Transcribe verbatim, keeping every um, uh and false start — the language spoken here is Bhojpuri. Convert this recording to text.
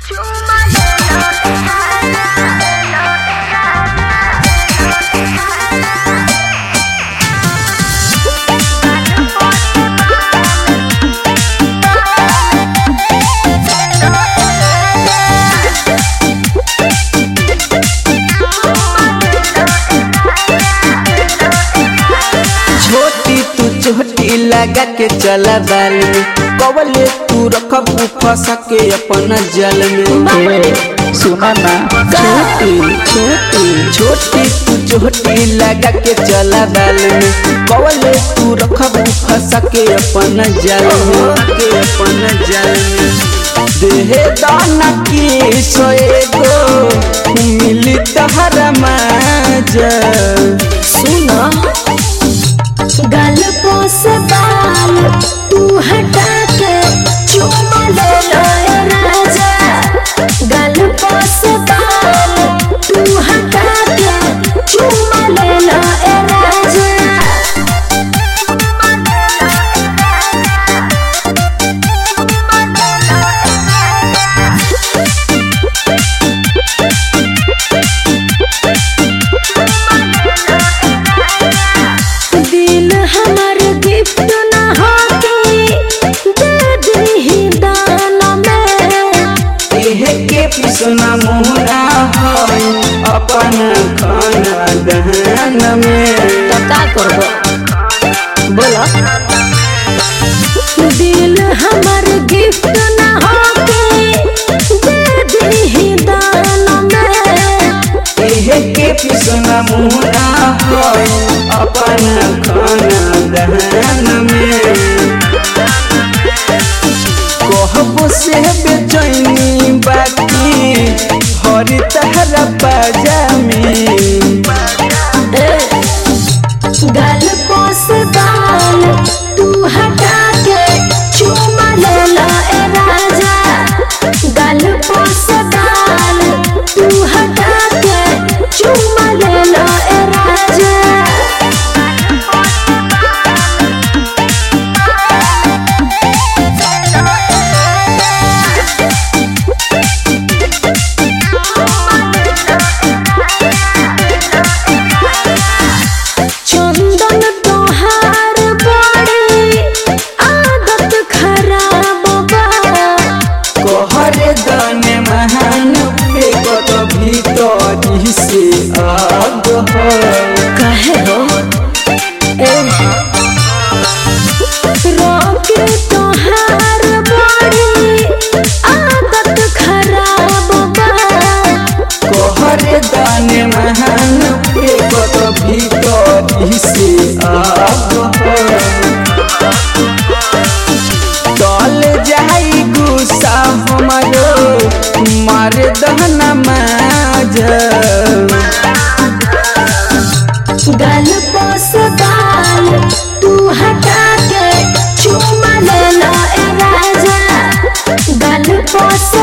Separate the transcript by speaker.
Speaker 1: छोटी लगा के चला बाल में कवले तू रखबू फंसा के अपन जल में।
Speaker 2: सुना ना
Speaker 1: छोटी छोटी छोटी तू छोटी लगा के चला बाल में कवले तू रखबू फंसा के अपन जल में के अपन जल में। देहे दाना की सोएगो मिली तहरा माजा।
Speaker 3: सुना गाल पोस बाल तू हटा के चुमा ले लो राजा। गाल पोस बाल तू हटा के चुमा ले लो राजा। हमार गिफ्ट ना होगी दे दी दान में।
Speaker 1: एहे के पिसना मुहरा है अपन खाना दहन में।
Speaker 3: तो का करबो बोलो। दिल हमार गिफ्ट ना होगी दे दी दान में।
Speaker 1: एहे के पिसना मुहरा है अपन खाना दहन में। कहबो से बेचैनी बाकी हरी तहरा पाजामी।
Speaker 3: गाल पोस बाल तू हटा के चुमा ले लो राजा। गाल पोस बाल तू हटा के चुमा ले लो राजा। चंदन तोहार बड़ी आदत खराब बा।
Speaker 1: कहरे दने महान फेको तो भीतर से आग हो।
Speaker 3: कहे हो ए रोके तोहार बड़ी आदत खराब बा।
Speaker 1: कहरे दने महान फेको तो भीतर से आग हो। तल जाई गुस्सा हमारो मार दहना माजा।
Speaker 3: गाल पोस बाल तू हटा के चुमा ले लो राजा। गाल पोस